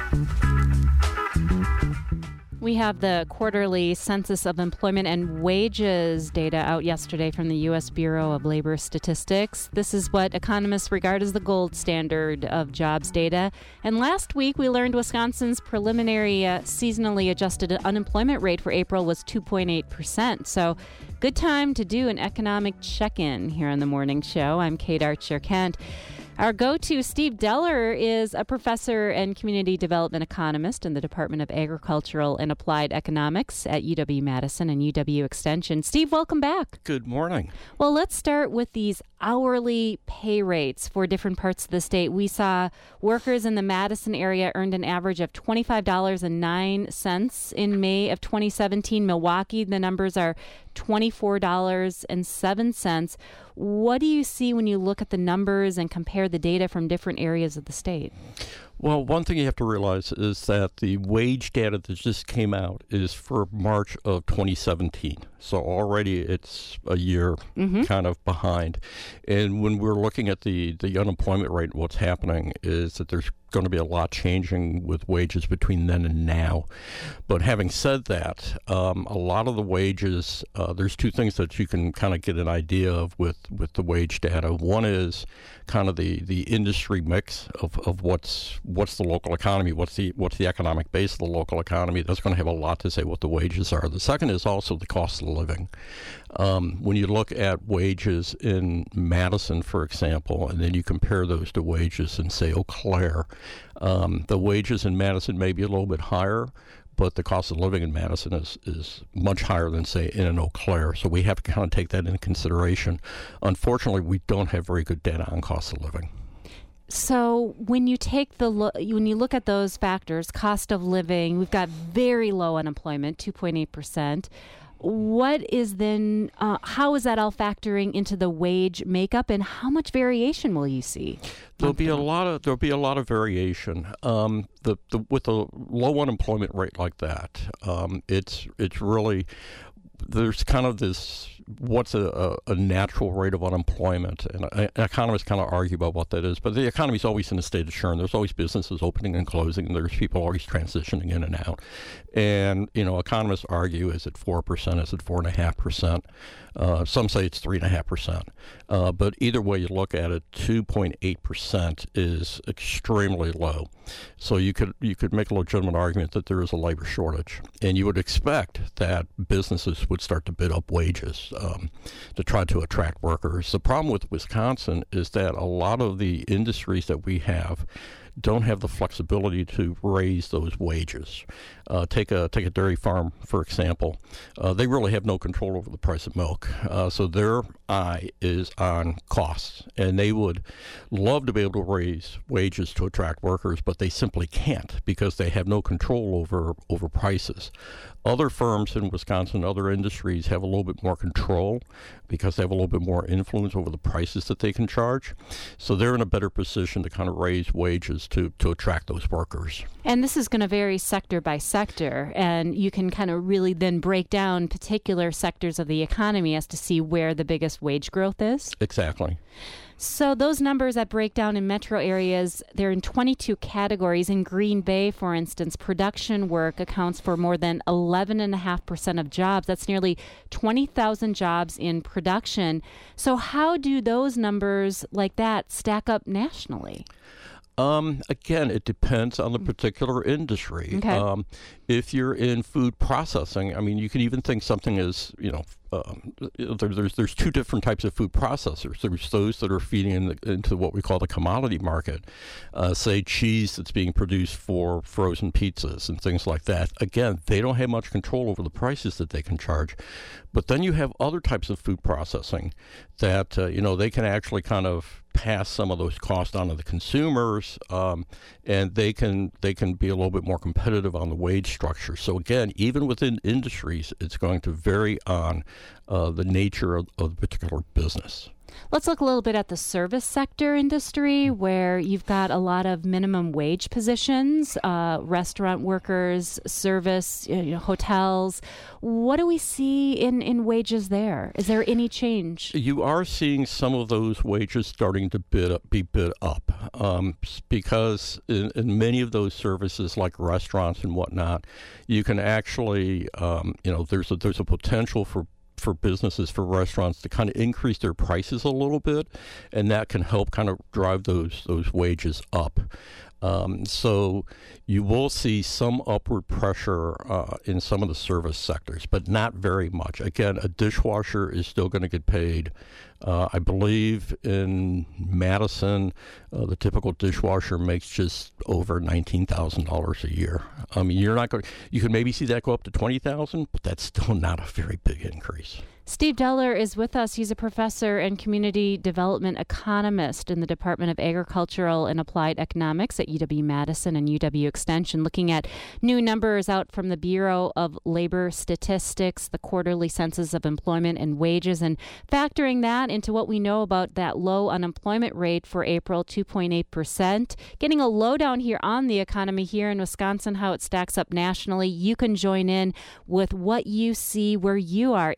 We have the quarterly Census of Employment and Wages data out yesterday from the U.S. Bureau of Labor Statistics. This is what economists regard as the gold standard of jobs data. And last week, we learned Wisconsin's preliminary seasonally adjusted unemployment rate for April was 2.8%. So good time to do an economic check-in here on the morning show. I'm Kate Archer-Kent. Our go-to, Steve Deller, is a professor and community development economist in the Department of Agricultural and Applied Economics at UW-Madison and UW Extension. Steve, welcome back. Good morning. Well, let's start with these hourly pay rates for different parts of the state. We saw workers in the Madison area earned an average of $25.09 in May of 2017. Milwaukee, the numbers are $24.07. What do you see when you look at the numbers and compare the data from different areas of the state? Well, one thing you have to realize is that the wage data that just came out is for March of 2017. So already it's a year kind of behind. And when we're looking at the unemployment rate, what's happening is that there's going to be a lot changing with wages between then and now. But having said that, a lot of the wages, there's two things that you can kind of get an idea of with the wage data. One is kind of the industry mix of what's the local economy, what's the economic base of the local economy. That's going to have a lot to say what the wages are. The second is also the cost of living. When you look at wages in Madison, for example, and then you compare those to wages in, say, Eau Claire, the wages in Madison may be a little bit higher, but the cost of living in Madison is much higher than, say, in Eau Claire. So we have to kind of take that into consideration. Unfortunately, we don't have very good data on cost of living. So when you look at those factors, cost of living, we've got very low unemployment, 2.8%. What is then, how is that all factoring into the wage makeup, and how much variation will you see? There'll be a lot of variation. With a low unemployment rate like that, it's really, there's kind of this, what's a natural rate of unemployment, and economists kind of argue about what that is, but the economy's always in a state of churn. There's always businesses opening and closing, and there's people always transitioning in and out. And, economists argue, is it 4%, is it 4.5%? Some say it's 3.5%. But either way you look at it, 2.8% is extremely low. So you could make a legitimate argument that there is a labor shortage. And you would expect that businesses would start to bid up wages to try to attract workers. The problem with Wisconsin is that a lot of the industries that we have don't have the flexibility to raise those wages. Take a dairy farm, for example. They really have no control over the price of milk. So their eye is on costs, and they would love to be able to raise wages to attract workers, but they simply can't because they have no control over prices. Other firms in Wisconsin, other industries have a little bit more control because they have a little bit more influence over the prices that they can charge. So they're in a better position to kind of raise wages to attract those workers. And this is going to vary sector by sector, and you can kind of really then break down particular sectors of the economy as to see where the biggest wage growth is. Exactly. So those numbers that break down in metro areas, they're in 22 categories. In Green Bay, for instance, production work accounts for more than 11.5% of jobs. That's nearly 20,000 jobs in production. So how do those numbers like that stack up nationally? Again, it depends on the particular industry. Okay. If you're in food processing, I mean, you can even think something is, there's two different types of food processors. There's those that are feeding into what we call the commodity market, say cheese that's being produced for frozen pizzas and things like that. Again, they don't have much control over the prices that they can charge. But then you have other types of food processing that, they can actually kind of pass some of those costs on to the consumers, and they can be a little bit more competitive on the wage structure. So again, even within industries, it's going to vary on the nature of the particular business. Let's look a little bit at the service sector industry, where you've got a lot of minimum wage positions, restaurant workers, service, hotels. What do we see in wages there? Is there any change? You are seeing some of those wages starting to be bid up because in many of those services, like restaurants and whatnot, you can actually, there's a potential for businesses, for restaurants to kind of increase their prices a little bit, and that can help kind of drive those wages up. So you will see some upward pressure in some of the service sectors, but not very much. Again, a dishwasher is still going to get paid. I believe in Madison, the typical dishwasher makes just over $19,000 a year. I mean, you can maybe see that go up to $20,000, but that's still not a very big increase. Steve Deller is with us. He's a professor and community development economist in the Department of Agricultural and Applied Economics at UW-Madison and UW Extension, looking at new numbers out from the Bureau of Labor Statistics, the quarterly census of employment and wages, and factoring that into what we know about that low unemployment rate for April, 2.8%. Getting a lowdown here on the economy here in Wisconsin, how it stacks up nationally. You can join in with what you see where you are.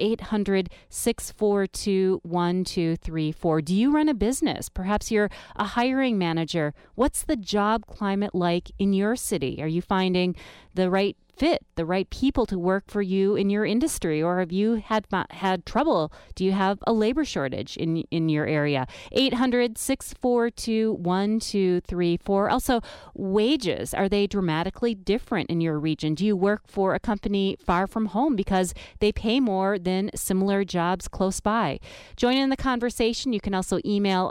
800-642-1234. Do you run a business? Perhaps you're a hiring manager. What's the job climate like in your city? Are you finding the right fit, the right people to work for you in your industry, or have you had trouble? Do you have a labor shortage in your area? 800-642-1234. Also, wages, are they dramatically different in your region? Do you work for a company far from home because they pay more than similar jobs close by? Join in the conversation. You can also email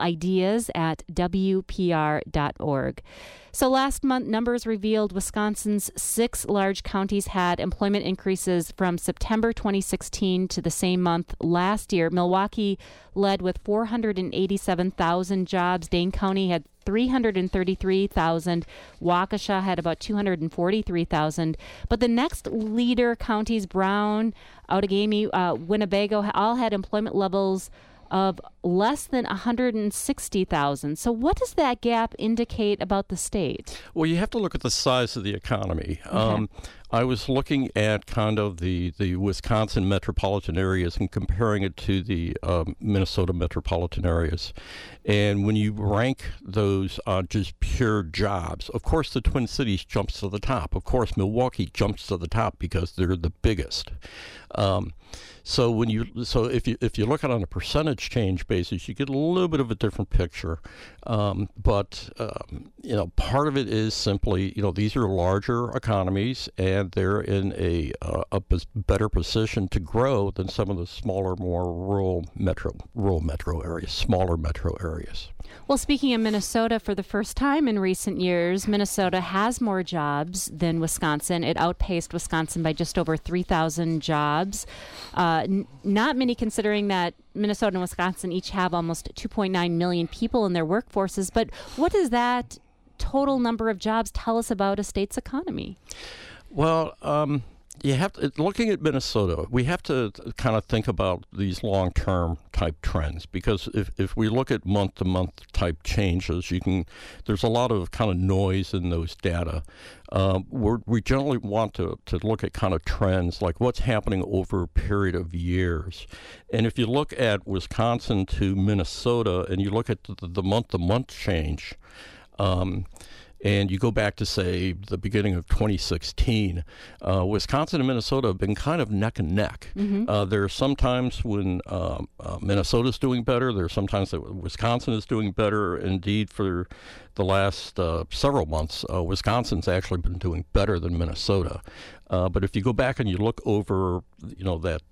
ideas@wpr.org. So last month, numbers revealed Wisconsin's 6 large counties had employment increases from September 2016 to the same month last year. Milwaukee led with 487,000 jobs. Dane County had 333,000. Waukesha had about 243,000. But the next leader counties, Brown, Outagamie, Winnebago, all had employment levels of less than 160,000. So what does that gap indicate about the state? Well, you have to look at the size of the economy. Okay. I was looking at kind of the Wisconsin metropolitan areas and comparing it to the Minnesota metropolitan areas. And when you rank those on just pure jobs, of course the Twin Cities jumps to the top. Of course Milwaukee jumps to the top because they're the biggest. So if you look at it on a percentage change basis, you get a little bit of a different picture. But part of it is simply, these are larger economies, and they're in a better position to grow than some of the smaller, more rural metro areas, smaller metro areas. Well, speaking of Minnesota, for the first time in recent years, Minnesota has more jobs than Wisconsin. It outpaced Wisconsin by just over 3,000 jobs. Not many, considering that Minnesota and Wisconsin each have almost 2.9 million people in their workforces. But what does that total number of jobs tell us about a state's economy? Well, you have to, looking at Minnesota, we have to kind of think about these long-term type trends, because if we look at month-to-month type changes, there's a lot of kind of noise in those data. We generally want to look at kind of trends, like what's happening over a period of years. And if you look at Wisconsin to Minnesota and you look at the month-to-month change, and you go back to, say, the beginning of 2016, Wisconsin and Minnesota have been kind of neck and neck. Mm-hmm. There are some times when Minnesota's doing better. There are some times that Wisconsin is doing better. Indeed, for the last several months, Wisconsin's actually been doing better than Minnesota. But if you go back and you look over, that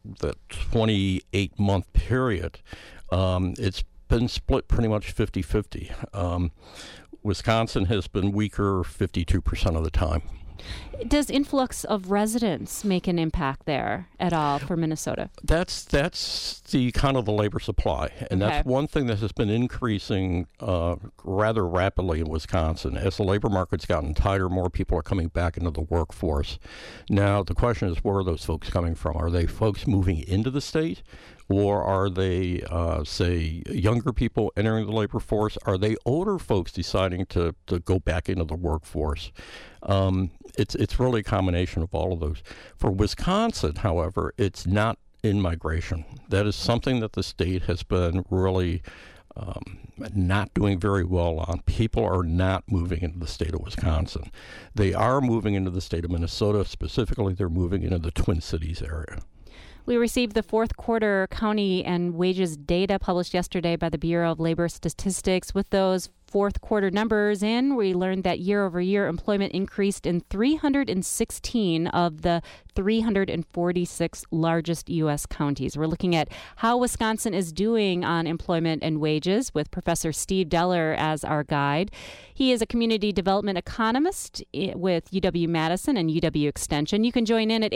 28-month period, it's been split pretty much 50-50. Wisconsin has been weaker 52% of the time. Does influx of residents make an impact there at all for Minnesota? That's the kind of the labor supply, and that's one thing that has been increasing rather rapidly in Wisconsin. As the labor market's gotten tighter, more people are coming back into the workforce. Now, the question is, where are those folks coming from? Are they folks moving into the state, or are they, say, younger people entering the labor force? Are they older folks deciding to go back into the workforce? It's really a combination of all of those. For Wisconsin, however, it's not in migration. That is something that the state has been really not doing very well on. People are not moving into the state of Wisconsin. They are moving into the state of Minnesota. Specifically, they're moving into the Twin Cities area. We received the fourth quarter county and wages data published yesterday by the Bureau of Labor Statistics. With those fourth quarter numbers in, we learned that year over year employment increased in 316 of the 346 largest U.S. counties. We're looking at how Wisconsin is doing on employment and wages with Professor Steve Deller as our guide. He is a community development economist with UW-Madison and UW Extension. You can join in at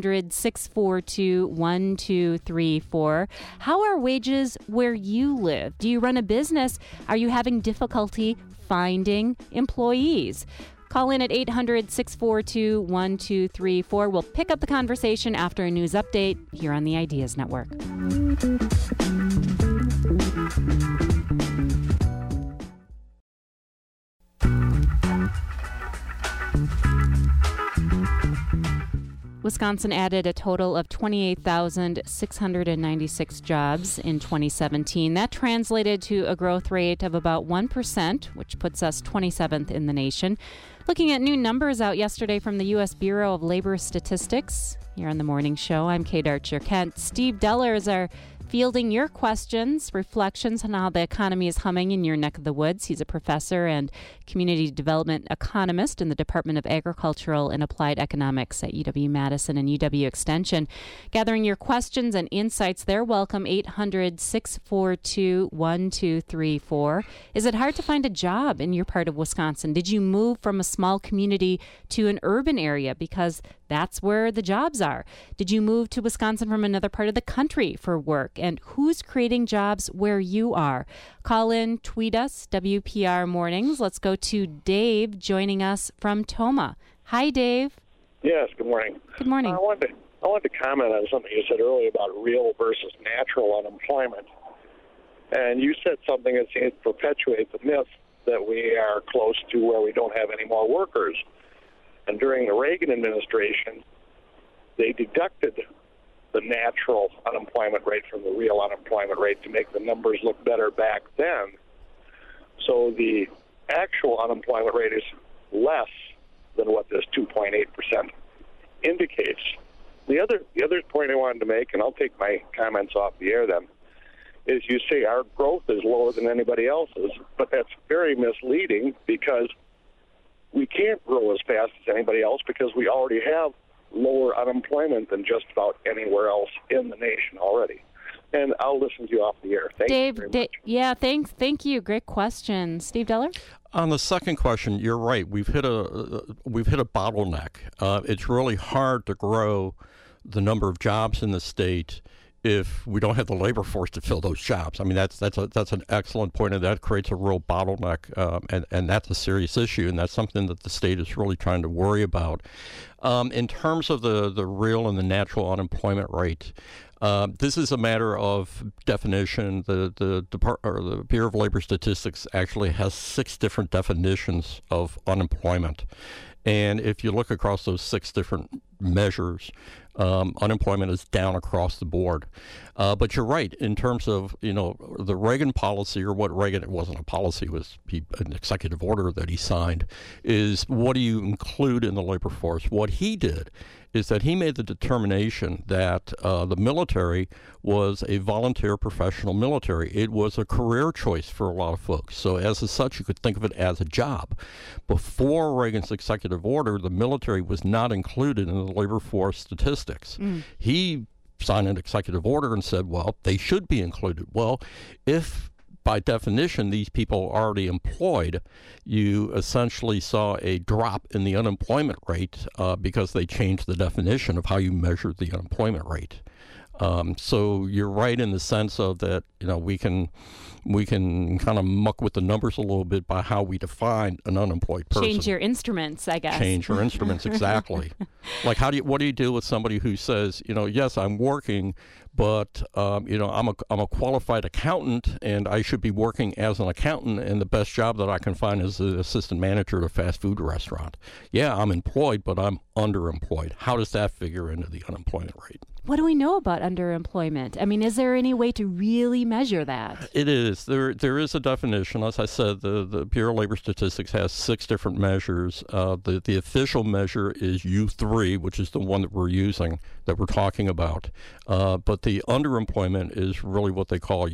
800-642-1234. How are wages where you live? Do you run a business? Are you having difficulty finding employees? Call in at 800-642-1234. We'll pick up the conversation after a news update here on the Ideas Network. Wisconsin added a total of 28,696 jobs in 2017. That translated to a growth rate of about 1%, which puts us 27th in the nation. Looking at new numbers out yesterday from the U.S. Bureau of Labor Statistics. Here on the morning show, I'm Kate Archer-Kent. Steve Deller is our fielding your questions, reflections on how the economy is humming in your neck of the woods. He's a professor and community development economist in the Department of Agricultural and Applied Economics at UW-Madison and UW Extension. Gathering your questions and insights there. Welcome 800-642-1234. Is it hard to find a job in your part of Wisconsin? Did you move from a small community to an urban area because that's where the jobs are? Did you move to Wisconsin from another part of the country for work? And who's creating jobs where you are? Call in, tweet us, WPR Mornings. Let's go to Dave joining us from Tomah. Hi, Dave. Yes, good morning. Good morning. I wanted to comment on something you said earlier about real versus natural unemployment. And you said something that seems to perpetuate the myth that we are close to where we don't have any more workers. And during the Reagan administration, they deducted the natural unemployment rate from the real unemployment rate to make the numbers look better back then. So the actual unemployment rate is less than what this 2.8% indicates. The other point I wanted to make, and I'll take my comments off the air then, is you say our growth is lower than anybody else's, but that's very misleading because we can't grow as fast as anybody else because we already have lower unemployment than just about anywhere else in the nation already. And I'll listen to you off the air. Thank you very much. Yeah, thank you. Great question. Steve Deller? On the second question, you're right. We've hit a bottleneck. It's really hard to grow the number of jobs in the state if we don't have the labor force to fill those jobs. I mean, that's an excellent point, and that creates a real bottleneck, and that's a serious issue, and that's something that the state is really trying to worry about. In terms of the real and the natural unemployment rate, this is a matter of definition. The Bureau of Labor Statistics actually has 6 different definitions of unemployment. And if you look across those 6 different measures, unemployment is down across the board. But you're right, in terms of, the Reagan policy, or what Reagan, it wasn't a policy, it was an executive order that he signed, is what do you include in the labor force? What he did is that he made the determination that the military was a volunteer professional military. It was a career choice for a lot of folks. So as such, you could think of it as a job. Before Reagan's executive order, the military was not included in the labor force statistics. He signed an executive order and said, well, they should be included. Well, if by definition these people are already employed, you essentially saw a drop in the unemployment rate because they changed the definition of how you measured the unemployment rate. So you're right in the sense of that, we can kind of muck with the numbers a little bit by how we define an unemployed person. Change your instruments, I guess. Change your instruments, exactly. Like, what do you do with somebody who says, yes, I'm working, but I'm a qualified accountant, and I should be working as an accountant, and the best job that I can find is an assistant manager at a fast food restaurant. Yeah, I'm employed, but I'm underemployed. How does that figure into the unemployment rate? What do we know about underemployment? I mean, is there any way to really measure that? It is. There is a definition. As I said, the Bureau of Labor Statistics has 6 different measures. The official measure is U3, which is the one that we're using, that we're talking about. But the underemployment is really what they call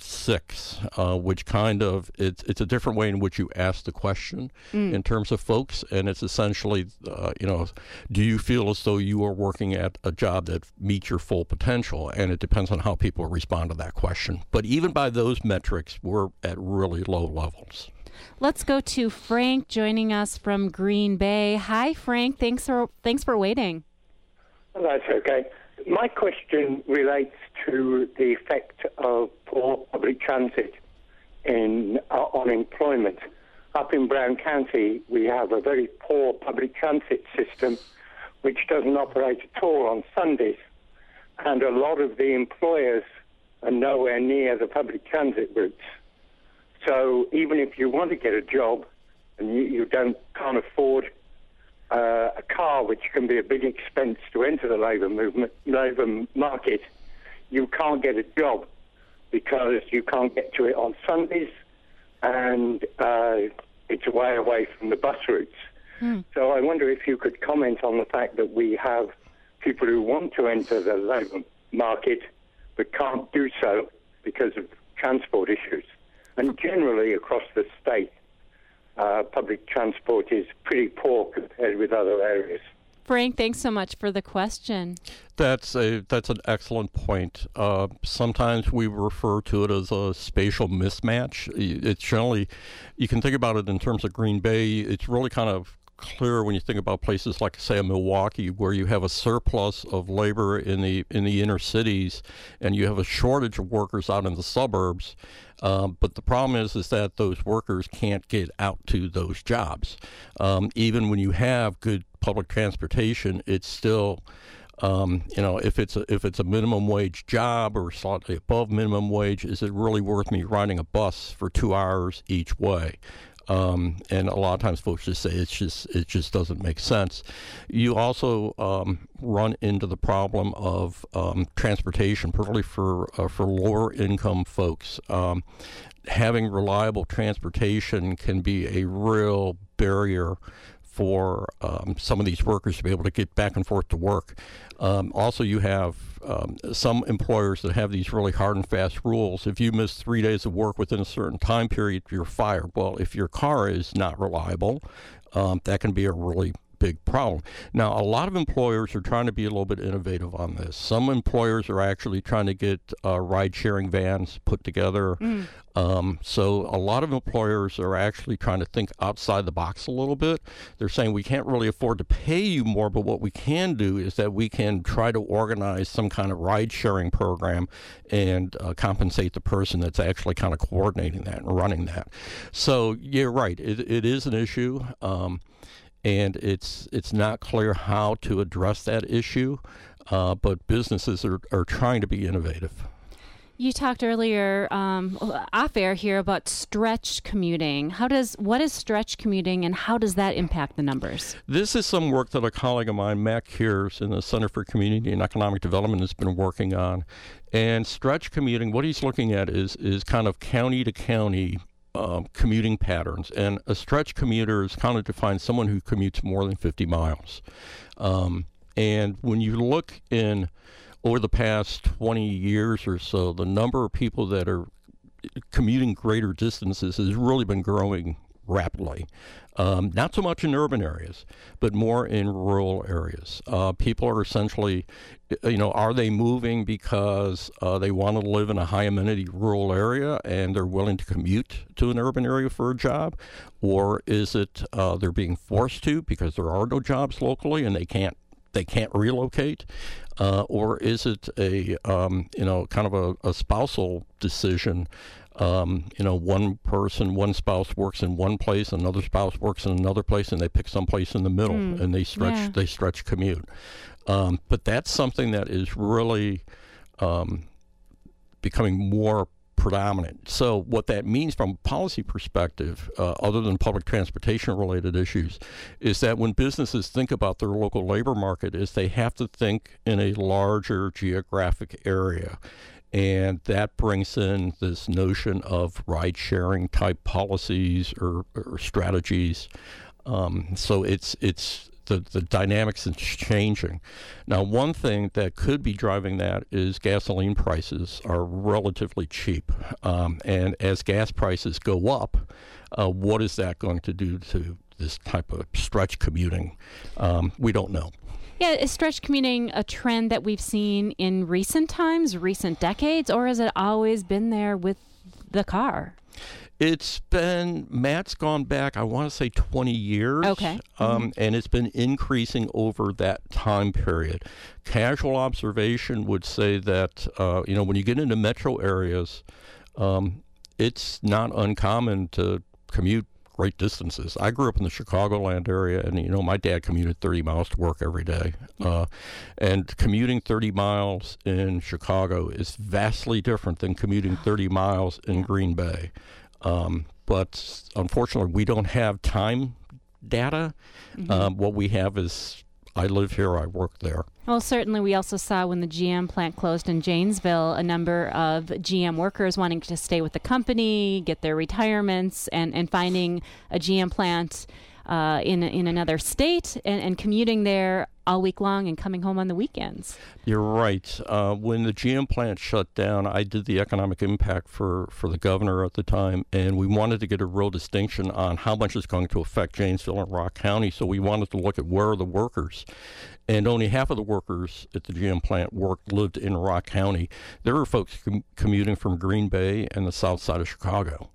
U6, which it's a different way in which you ask the question in terms of folks. And it's essentially, do you feel as though you are working at a job that meets your full potential? And it depends on how people respond to that question. But even by those metrics, we're at really low levels. Let's go to Frank joining us from Green Bay. Hi, Frank. Thanks for waiting. That's okay. My question relates to the effect of poor public transit in unemployment. Up in Brown County, we have a very poor public transit system which doesn't operate at all on Sundays. And a lot of the employers are nowhere near the public transit routes. So even if you want to get a job and you can't afford a car, which can be a big expense to enter the labour market, you can't get a job because you can't get to it on Sundays, and it's way away from the bus routes. So I wonder if you could comment on the fact that we have people who want to enter the labour market but can't do so because of transport issues. And generally across the state, public transport is pretty poor compared with other areas. Frank, thanks so much for the question. That's an excellent point. Sometimes we refer to it as a spatial mismatch. It's generally, you can think about it in terms of Green Bay. It's really kind of clear when you think about places like, say, Milwaukee, where you have a surplus of labor in the inner cities, and you have a shortage of workers out in the suburbs. But the problem is that those workers can't get out to those jobs. Even when you have good public transportation, it's still, if it's a minimum wage job or slightly above minimum wage, is it really worth me riding a bus for 2 hours each way? And a lot of times folks just say it just doesn't make sense. You also run into the problem of transportation, particularly for lower income folks. Having reliable transportation can be a real barrier for some of these workers to be able to get back and forth to work. Also, you have some employers that have these really hard and fast rules. If you miss 3 days of work within a certain time period, you're fired. Well, if your car is not reliable, that can be a really big problem. Now, a lot of employers are trying to be a little bit innovative on this. Some employers are actually trying to get ride-sharing vans put together. So a lot of employers are actually trying to think outside the box a little bit. They're saying we can't really afford to pay you more, but what we can do is that we can try to organize some kind of ride-sharing program and compensate the person that's actually kind of coordinating that and running that. So you're right. It is an issue. And it's not clear how to address that issue, but businesses are trying to be innovative. You talked earlier off air here about stretch commuting. What is stretch commuting, and how does that impact the numbers? This is some work that a colleague of mine, Matt Kears, in the Center for Community and Economic Development, has been working on. And stretch commuting, what he's looking at is kind of county to county commuting patterns. And a stretch commuter is kind of defined someone who commutes more than 50 miles. And when you look over the past 20 years or so, the number of people that are commuting greater distances has really been growing rapidly. Not so much in urban areas, but more in rural areas. People are essentially, are they moving because they want to live in a high amenity rural area and they're willing to commute to an urban area for a job? Or is it they're being forced to because there are no jobs locally and they can't relocate? Or is it a kind of a spousal decision One spouse works in one place, another spouse works in another place, and they pick some place in the middle, and they stretch commute. But that's something that is really becoming more predominant. So what that means from a policy perspective, other than public transportation related issues, is that when businesses think about their local labor market, is they have to think in a larger geographic area. And that brings in this notion of ride-sharing type policies or strategies. So it's the dynamics is changing. Now, one thing that could be driving that is gasoline prices are relatively cheap. And as gas prices go up, what is that going to do to this type of stretch commuting? We don't know. Yeah, is stretch commuting a trend that we've seen in recent times, recent decades, or has it always been there with the car? Matt's gone back, I want to say 20 years. Okay. And it's been increasing over that time period. Casual observation would say that, when you get into metro areas, it's not uncommon to commute great distances. I grew up in the Chicagoland area, and my dad commuted 30 miles to work every day. And commuting 30 miles in Chicago is vastly different than commuting 30 miles in Green Bay. But unfortunately, we don't have time data. What we have is, I live here, I work there. Well, certainly we also saw when the GM plant closed in Janesville, a number of GM workers wanting to stay with the company, get their retirements, and finding a GM plant in another state and commuting there all week long and coming home on the weekends. You're right. When the GM plant shut down, I did the economic impact for the governor at the time, and we wanted to get a real distinction on how much it's going to affect Janesville and Rock County, so we wanted to look at where are the workers. And only half of the workers at the GM plant lived in Rock County. There were folks commuting from Green Bay and the south side of Chicago.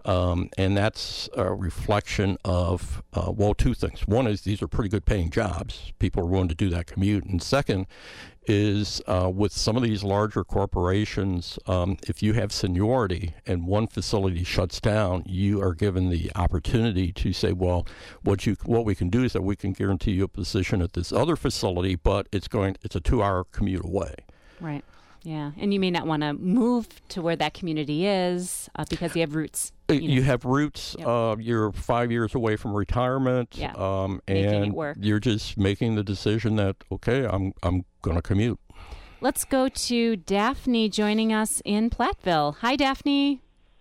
And that's a reflection of, two things. One is these are pretty good paying jobs. People are willing to do that commute. And second is with some of these larger corporations, if you have seniority and one facility shuts down, you are given the opportunity to say, well, what we can do is that we can guarantee you a position at this other facility, but it's a 2-hour commute away. Right. Yeah. And you may not want to move to where that community is because you have roots. You have roots. Yep. You're 5 years away from retirement. Yeah. And you're just making the decision that, okay, I'm going to commute. Let's go to Daphne joining us in Platteville. Hi, Daphne.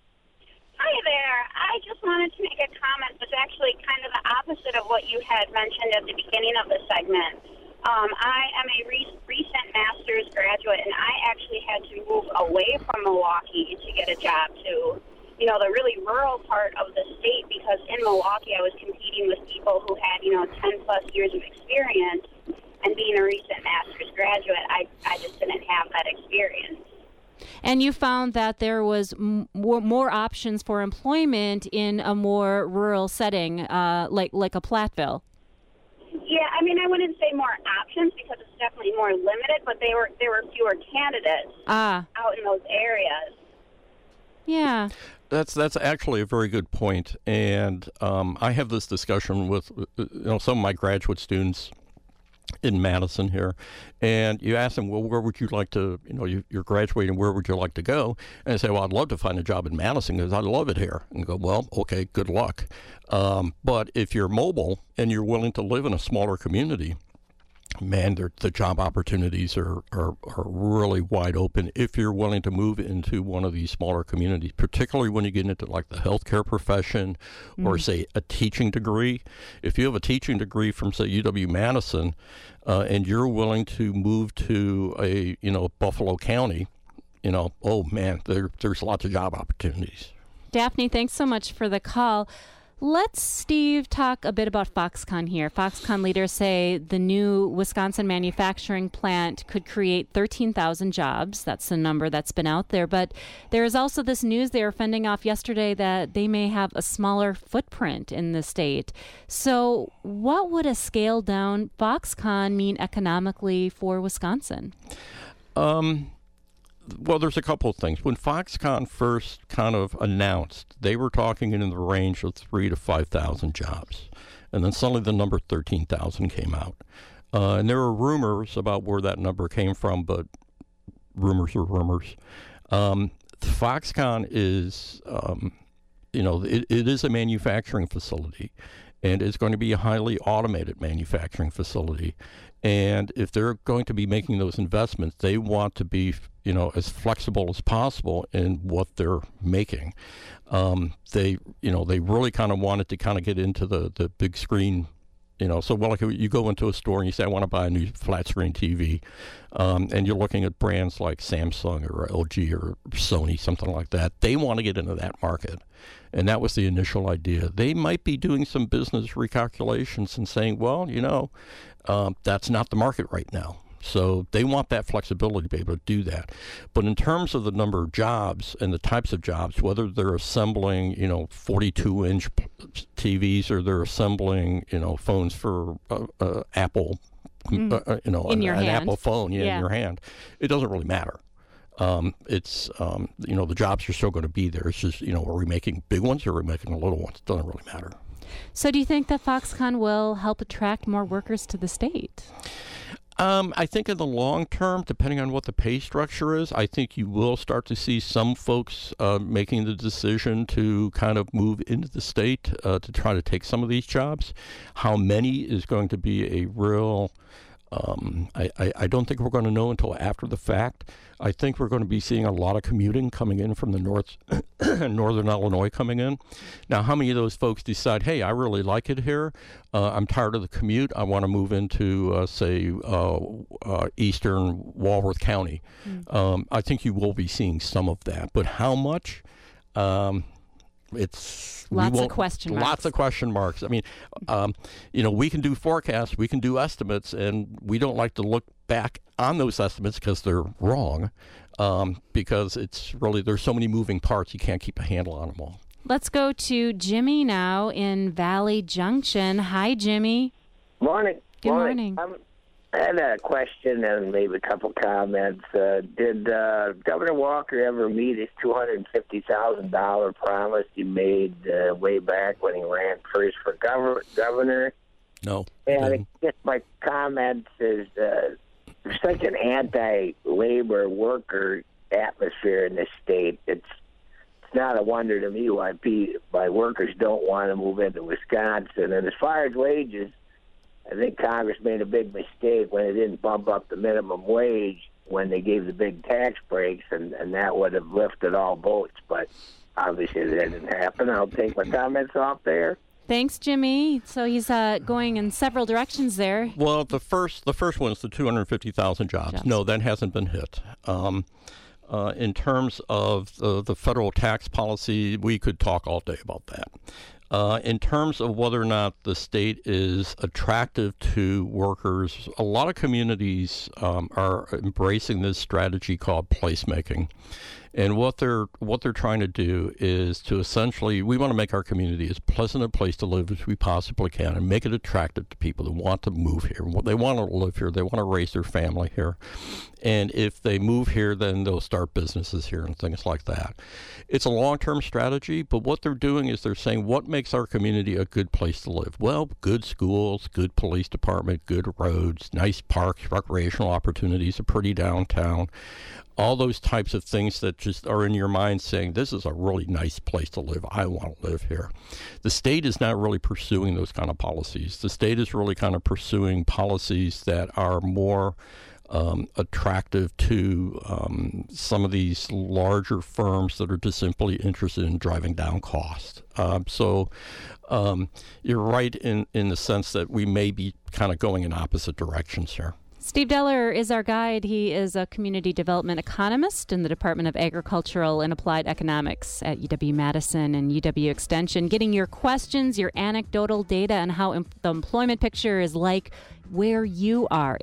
Hi there. I just wanted to make a comment that's actually kind of the opposite of what you had mentioned at the beginning of the segment. I am a recent master's graduate, and I actually had to move away from Milwaukee to get a job to, the really rural part of the state, because in Milwaukee I was competing with people who had, 10 plus years of experience, and being a recent master's graduate, I just didn't have that experience. And you found that there was more options for employment in a more rural setting, like a Platteville. Yeah, I wouldn't say more options because it's definitely more limited, but there were fewer candidates out in those areas. Yeah. That's actually a very good point. And I have this discussion with some of my graduate students in Madison here, and you ask them, well, where would you like to, you're graduating, where would you like to go? And they say, well, I'd love to find a job in Madison because I love it here. And go, well, okay, good luck. But if you're mobile and you're willing to live in a smaller community, man, the job opportunities are really wide open if you're willing to move into one of these smaller communities, particularly when you get into like the healthcare profession or say a teaching degree. If you have a teaching degree from say UW-Madison and you're willing to move to a Buffalo County, oh man, there's lots of job opportunities. Daphne, thanks so much for the call. Let's, Steve, talk a bit about Foxconn here. Foxconn leaders say the new Wisconsin manufacturing plant could create 13,000 jobs. That's the number that's been out there. But there is also this news they were fending off yesterday that they may have a smaller footprint in the state. So what would a scaled-down Foxconn mean economically for Wisconsin? Well, there's a couple of things. When Foxconn first kind of announced, they were talking in the range of 3,000 to 5,000 jobs. And then suddenly the number 13,000 came out. And there were rumors about where that number came from, but rumors are rumors. Foxconn is, it is a manufacturing facility, and it's going to be a highly automated manufacturing facility. And if they're going to be making those investments, they want to be, as flexible as possible in what they're making. They really kind of wanted to kind of get into the big screen. So like you go into a store and you say, I want to buy a new flat screen TV, and you're looking at brands like Samsung or LG or Sony, something like that. They want to get into that market. And that was the initial idea. They might be doing some business recalculations and saying, well, that's not the market right now. So they want that flexibility to be able to do that. But in terms of the number of jobs and the types of jobs, whether they're assembling, 42-inch TVs or they're assembling, phones for Apple, in your hand. Apple phone, in your hand, it doesn't really matter. The jobs are still going to be there. It's just, are we making big ones or are we making little ones? It doesn't really matter. So do you think that Foxconn will help attract more workers to the state? I think in the long term, depending on what the pay structure is, I think you will start to see some folks making the decision to kind of move into the state to try to take some of these jobs. How many is going to be a real... I don't think we're going to know until after the fact. I think we're going to be seeing a lot of commuting coming in from the northern Illinois coming in. Now, how many of those folks decide, hey, I really like it here. I'm tired of the commute. I want to move into, eastern Walworth County. I think you will be seeing some of that. But how much? It's lots of question marks. Lots of question marks. I mean, we can do forecasts, we can do estimates, and we don't like to look back on those estimates because they're wrong. Because it's really there's so many moving parts, you can't keep a handle on them all. Let's go to Jimmy now in Valley Junction. Hi, Jimmy. Morning. Good morning. I had a question and maybe a couple comments. Did Governor Walker ever meet his $250,000 promise he made way back when he ran first for governor? No. And I guess my comments is there's such an anti-labor worker atmosphere in this state. It's not a wonder to me why workers don't want to move into Wisconsin. And as far as wages, I think Congress made a big mistake when they didn't bump up the minimum wage when they gave the big tax breaks, and that would have lifted all boats. But obviously that didn't happen. I'll take my comments off there. Thanks, Jimmy. So he's going in several directions there. Well, the first one is the 250,000 jobs. No, that hasn't been hit. In terms of the federal tax policy, we could talk all day about that. In terms of whether or not the state is attractive to workers, a lot of communities are embracing this strategy called placemaking. And what they're trying to do is to essentially, we want to make our community as pleasant a place to live as we possibly can and make it attractive to people that want to move here. They want to live here. They want to raise their family here. And if they move here, then they'll start businesses here and things like that. It's a long-term strategy, but what they're doing is they're saying, what makes our community a good place to live? Well, good schools, good police department, good roads, nice parks, recreational opportunities, a pretty downtown. All those types of things that just are in your mind saying, this is a really nice place to live. I want to live here. The state is not really pursuing those kind of policies. The state is really kind of pursuing policies that are more attractive to some of these larger firms that are just simply interested in driving down cost. So you're right in the sense that we may be kind of going in opposite directions here. Steve Deller is our guide. He is a community development economist in the Department of Agricultural and Applied Economics at UW-Madison and UW Extension. Getting your questions, your anecdotal data, and how the employment picture is like where you are.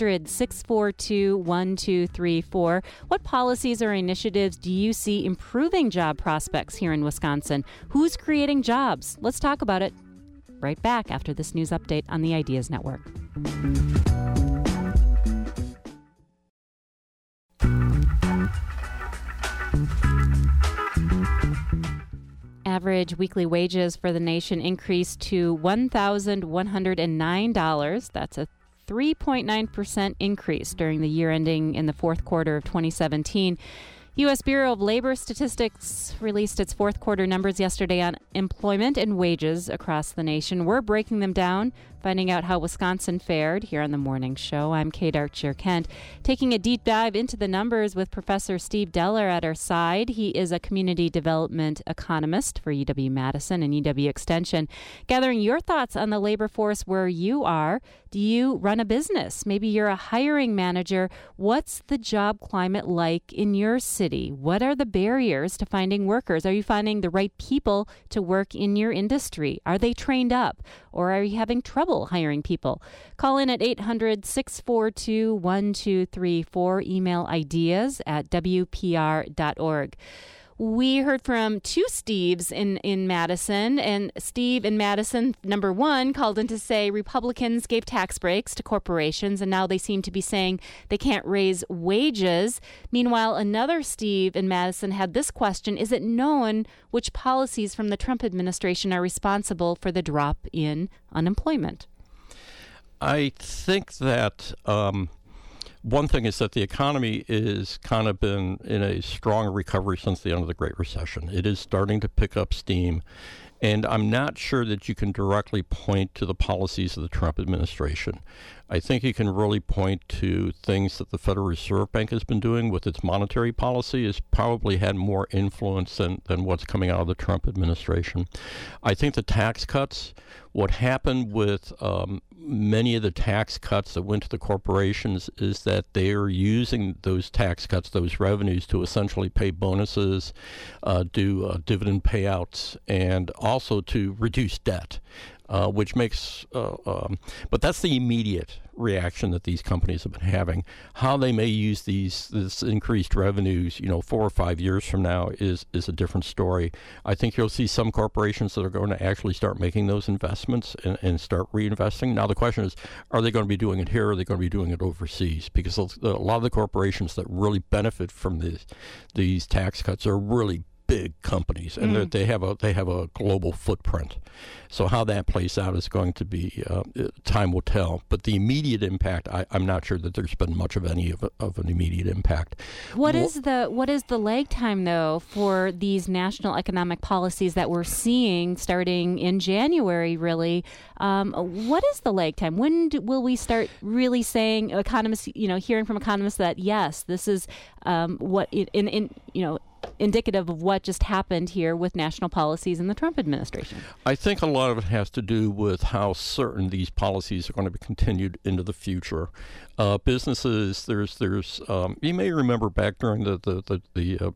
800-642-1234. What policies or initiatives do you see improving job prospects here in Wisconsin? Who's creating jobs? Let's talk about it right back after this news update on the Ideas Network. average weekly wages for the nation increased to $1,109. That's a 3.9% increase during the year ending in the fourth quarter of 2017. U.S. Bureau of Labor Statistics released its fourth quarter numbers yesterday on employment and wages across the nation. We're breaking them down, finding out how Wisconsin fared here on the morning show. I'm Kate Archer-Kent, taking a deep dive into the numbers with Professor Steve Deller at our side. He is a community development economist for UW-Madison and UW Extension, gathering your thoughts on the labor force where you are. Do you run a business? Maybe you're a hiring manager. What's the job climate like in your city? What are the barriers to finding workers? Are you finding the right people to work in your industry? Are they trained up? Or are you having trouble hiring people? Call in at 800-642-1234. Email ideas at WPR.org. We heard from two Steves in Madison, and Steve in Madison, number one, called in to say Republicans gave tax breaks to corporations, and now they seem to be saying they can't raise wages. Meanwhile, another Steve in Madison had this question: is it known which policies from the Trump administration are responsible for the drop in unemployment? I think that one thing is that the economy is kind of been in a strong recovery since the end of the Great Recession. It is starting to pick up steam, and I'm not sure that you can directly point to the policies of the Trump administration. I think you can really point to things that the Federal Reserve Bank has been doing with its monetary policy has probably had more influence than what's coming out of the Trump administration. I think the tax cuts, what happened with many of the tax cuts that went to the corporations is that they are using those tax cuts, those revenues, to essentially pay bonuses, do dividend payouts, and also to reduce debt. Which makes, but that's the immediate reaction that these companies have been having. How they may use this increased revenues, 4 or 5 years from now is a different story. I think you'll see some corporations that are going to actually start making those investments and start reinvesting. Now the question is, are they going to be doing it here, or are they going to be doing it overseas? Because a lot of the corporations that really benefit from these tax cuts are really big companies, and they have a global footprint. So how that plays out is going to be time will tell. But the immediate impact, I'm not sure that there's been much of any of an immediate impact. What is the lag time though for these national economic policies that we're seeing starting in January? Really, what is the lag time? When will we start really saying economists? Hearing from economists that yes, this is what indicative of what just happened here with national policies in the Trump administration? I think a lot of it has to do with how certain these policies are going to be continued into the future. Businesses, there's you may remember back during the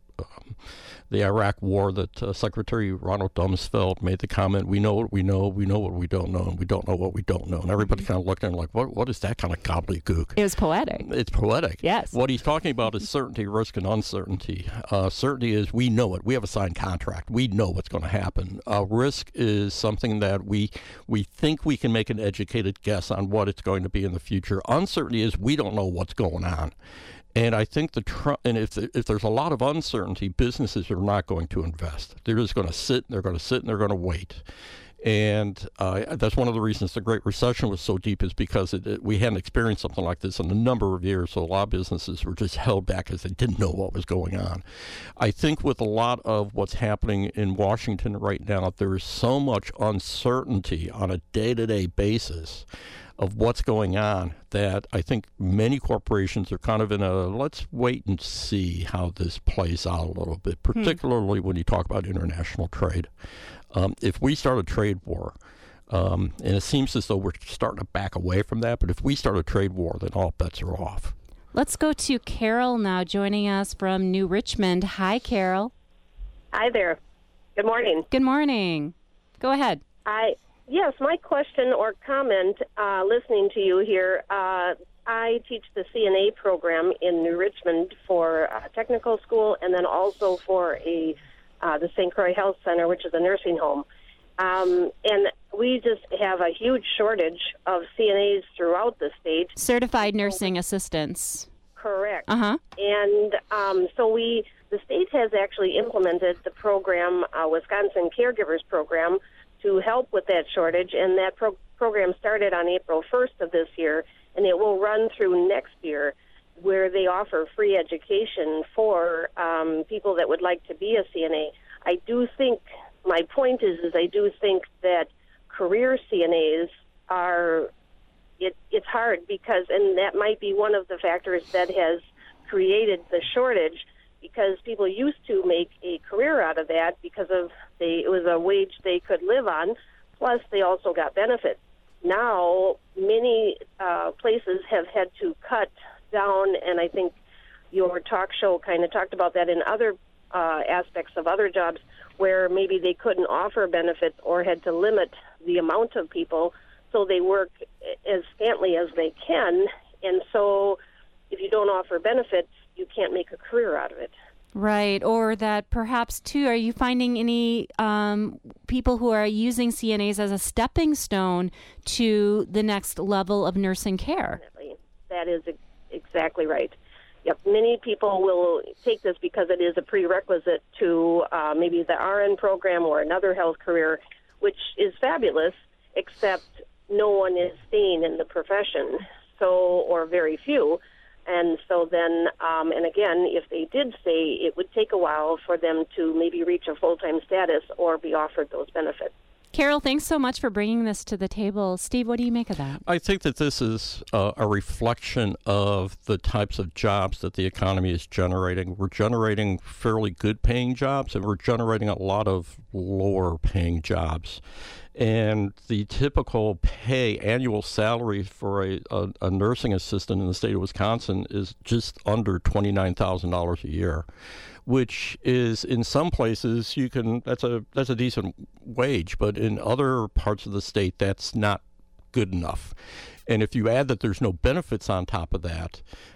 Iraq War that Secretary Ronald Rumsfeld made the comment, we know what we know, we know what we don't know, and we don't know what we don't know. And everybody kind of looked at him like, what is that kind of gobbledygook? It was poetic. It's poetic. Yes. What he's talking about is certainty, risk, and uncertainty. Certainty is we know it. We have a signed contract. We know what's going to happen. Risk is something that we think we can make an educated guess on what it's going to be in the future. Uncertainty is we don't know what's going on. And I think if there's a lot of uncertainty, businesses are not going to invest. They're just going to sit, and they're going to wait. And that's one of the reasons the Great Recession was so deep, is because we hadn't experienced something like this in a number of years. So a lot of businesses were just held back because they didn't know what was going on. I think with a lot of what's happening in Washington right now, there is so much uncertainty on a day-to-day basis of what's going on that I think many corporations are kind of in a let's wait and see how this plays out a little bit, particularly when you talk about international trade. If we start a trade war, and it seems as though we're starting to back away from that, but if we start a trade war, then all bets are off. Let's go to Carol now, joining us from New Richmond. Hi, Carol. Hi there. Good morning. Good morning. Go ahead. Yes, my question or comment, listening to you here, I teach the CNA program in New Richmond for technical school, and then also for the St. Croix Health Center, which is a nursing home. And we just have a huge shortage of CNAs throughout the state. Certified nursing assistants. Correct. Uh-huh. And so the state has actually implemented the program, Wisconsin Caregivers Program, to help with that shortage, and that program started on April 1st of this year, and it will run through next year, where they offer free education for people that would like to be a CNA. I do think, my point is I do think that career CNAs are, it's hard because, and that might be one of the factors that has created the shortage, because people used to make a career out of that because it was a wage they could live on, plus they also got benefits. Now, many places have had to cut down, and I think your talk show kind of talked about that in other aspects of other jobs where maybe they couldn't offer benefits or had to limit the amount of people, so they work as scantily as they can, and so if you don't offer benefits, you can't make a career out of it. Right, or that perhaps, too, are you finding any people who are using CNAs as a stepping stone to the next level of nursing care? Definitely. That is exactly right. Yep, many people will take this because it is a prerequisite to maybe the RN program or another health career, which is fabulous, except no one is staying in the profession, or very few. And so then, and again, if they did stay, it would take a while for them to maybe reach a full-time status or be offered those benefits. Carol, thanks so much for bringing this to the table. Steve, what do you make of that? I think that this is a reflection of the types of jobs that the economy is generating. We're generating fairly good-paying jobs, and we're generating a lot of lower-paying jobs. And the typical annual salary for a nursing assistant in the state of Wisconsin is just under $29,000 a year, which is, in some places, that's a decent wage, but in other parts of the state, that's not good enough. And if you add that there's no benefits on top of that,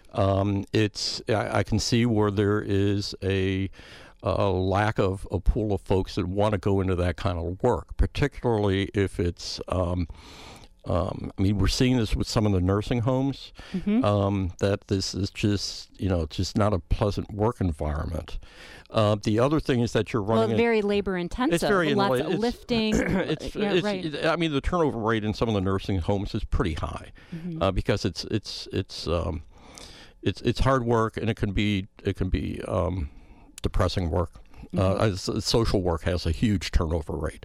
I can see where there is a lack of a pool of folks that want to go into that kind of work, particularly if it's, we're seeing this with some of the nursing homes, that this is just not a pleasant work environment. The other thing is that you're running... Well, very labor intensive. It's very... Lots of lifting. Right. I mean, the turnover rate in some of the nursing homes is pretty high because it's hard work, and it can be depressing work. Social work has a huge turnover rate.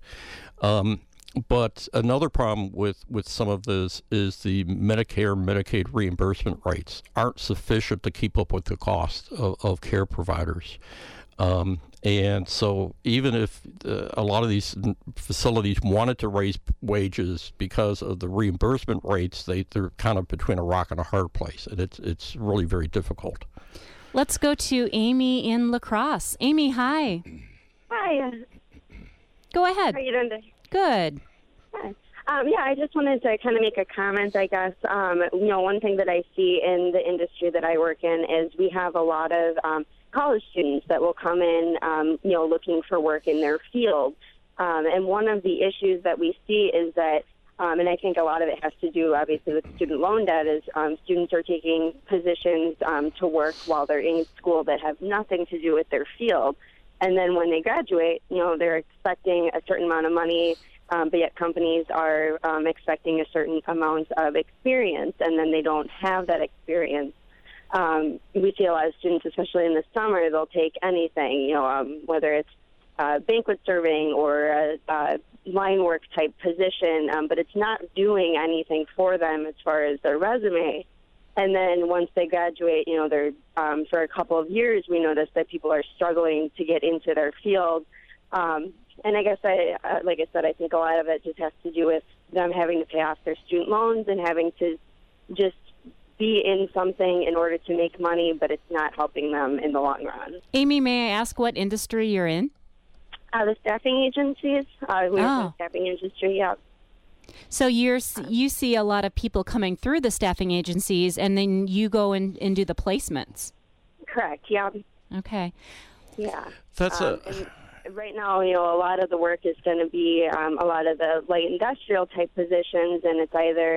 But another problem with some of this is the Medicare, Medicaid reimbursement rates aren't sufficient to keep up with the cost of care providers. And so even if a lot of these facilities wanted to raise wages because of the reimbursement rates, they're kind of between a rock and a hard place, and it's really very difficult. Let's go to Amy in La Crosse. Amy, hi. Hi. Go ahead. How are you doing today? Good. Hi. I just wanted to kind of make a comment, I guess. One thing that I see in the industry that I work in is we have a lot of college students that will come in, looking for work in their field. And one of the issues that we see is that, and I think a lot of it has to do, obviously, with student loan debt, is students are taking positions to work while they're in school that have nothing to do with their field. And then when they graduate, they're expecting a certain amount of money, but yet companies are expecting a certain amount of experience, and then they don't have that experience. We see a lot of students, especially in the summer, they'll take anything, whether it's banquet serving or a line work type position, but it's not doing anything for them as far as their resume. And then once they graduate, they're for a couple of years, we notice that people are struggling to get into their field. And I guess, like I said, I think a lot of it just has to do with them having to pay off their student loans and having to just be in something in order to make money, but it's not helping them in the long run. Amy, may I ask what industry you're in? The staffing agencies. We're in the staffing industry, yeah. So you see a lot of people coming through the staffing agencies, and then you go and do the placements. Correct, yeah. Okay. Yeah. That's right now, a lot of the work is going to be a lot of the light industrial type positions, and it's either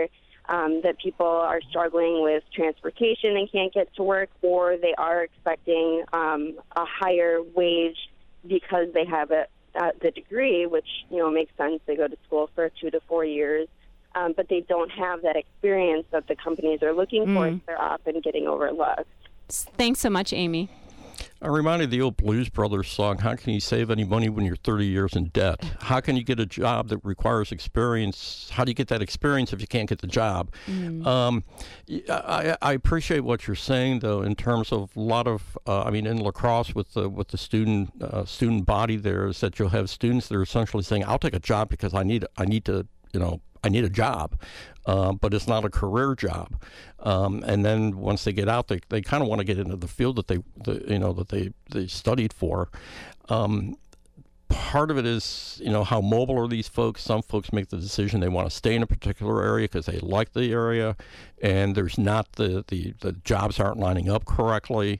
that people are struggling with transportation and can't get to work, or they are expecting a higher wage because they have the degree, which makes sense. They go to school for 2 to 4 years, but they don't have that experience that the companies are looking for. So they're often getting overlooked. Thanks so much, Amy. I'm reminded of the old Blues Brothers song, how can you save any money when you're 30 years in debt? How can you get a job that requires experience? How do you get that experience if you can't get the job? I appreciate what you're saying, though, in terms of a lot of, in La Crosse with the student body there, is that you'll have students that are essentially saying, I'll take a job because I need a job, but it's not a career job. And then once they get out, they kind of want to get into the field that they studied for. Part of it is, how mobile are these folks? Some folks make the decision they want to stay in a particular area because they like the area, and there's not the jobs aren't lining up correctly.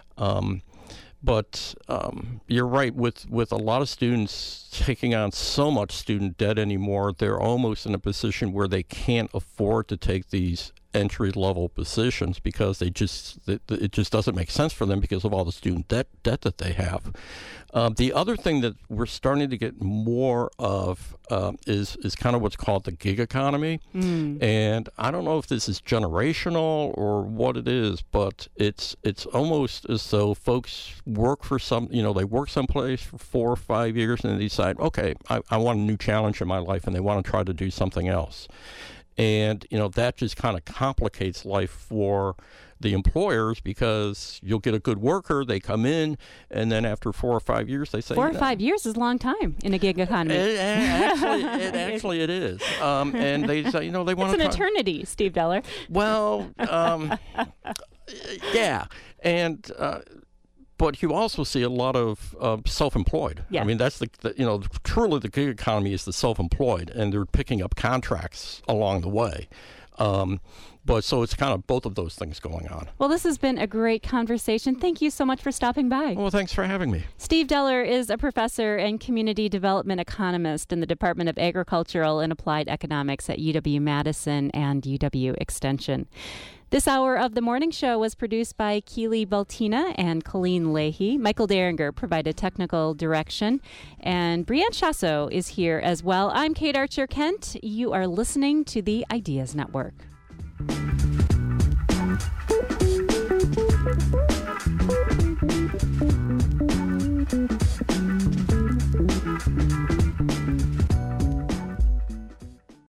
But you're right, with a lot of students taking on so much student debt anymore, they're almost in a position where they can't afford to take these entry-level positions because it just doesn't make sense for them because of all the student debt that they have. The other thing that we're starting to get more of is kind of what's called the gig economy. And I don't know if this is generational or what it is, but it's almost as though folks work for they work someplace for 4 or 5 years and they decide, okay, I want a new challenge in my life, and they want to try to do something else. And, that just kind of complicates life for the employers because you'll get a good worker, they come in, and then after 4 or 5 years, they say... 4 or 5 years is a long time in a gig economy. Actually, it is. And they say, they want to... It's an eternity, Steve Deller. Well, yeah. And... but you also see a lot of self-employed. Yeah. I mean, that's truly the gig economy is the self-employed, and they're picking up contracts along the way. But so it's kind of both of those things going on. Well, this has been a great conversation. Thank you so much for stopping by. Well, thanks for having me. Steve Deller is a professor and community development economist in the Department of Agricultural and Applied Economics at UW-Madison and UW Extension. This hour of the morning show was produced by Keely Baltina and Colleen Leahy. Michael Derringer provided technical direction, and Brianne Chasso is here as well. I'm Kate Archer-Kent. You are listening to the Ideas Network.